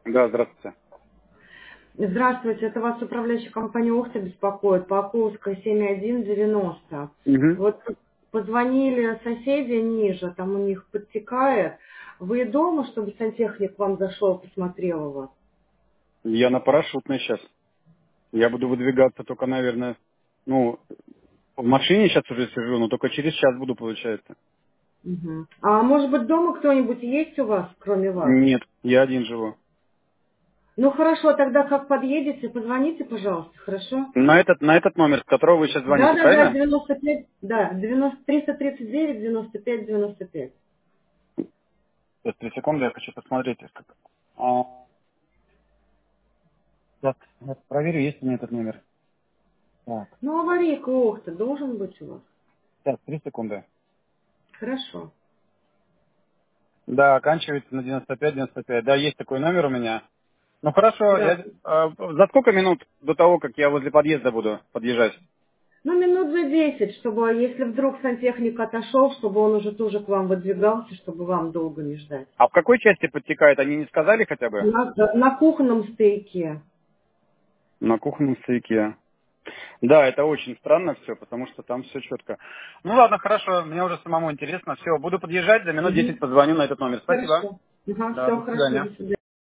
Да, здравствуйте. Здравствуйте, это вас управляющая компания «Ухта» беспокоит, по Оковской 7190. Угу. Вот позвонили соседи ниже, там у них подтекает. Вы дома, чтобы сантехник к вам зашел, посмотрел его? Я на парашютной сейчас. Я буду выдвигаться только, наверное, ну, в машине сейчас уже сижу, но только через час буду, получается. Мгм. А может быть дома кто-нибудь есть у вас, кроме вас? Нет, я один живу. Ну хорошо, тогда как подъедете, позвоните, пожалуйста, хорошо? На этот номер, с которого вы сейчас звоните, Да, правильно? 95, да, 90, 339, 95, 95. Сейчас, 3 секунды, я хочу посмотреть. А, сейчас, я проверю, есть ли у меня этот номер. Так, Ну, аварийка Ухта должен быть у вас. сейчас, 3 секунды. Хорошо. Да, оканчивается на 95-95. Да, есть такой номер у меня. Ну хорошо, Да. за сколько минут до того, как я возле подъезда буду подъезжать? Ну, минут за 10, чтобы, если вдруг сантехник отошел, чтобы он уже тоже к вам выдвигался, чтобы вам долго не ждать. А в какой части подтекает, они не сказали хотя бы? На кухонном стояке. На кухонном стояке. Да, это очень странно все, потому что там все четко. Ну ладно, хорошо, мне уже самому интересно. Все, буду подъезжать, за минут 10 Мгм. позвоню на этот номер. Спасибо. Хорошо. Ага, Да, все до хорошо, свидания. до свидания.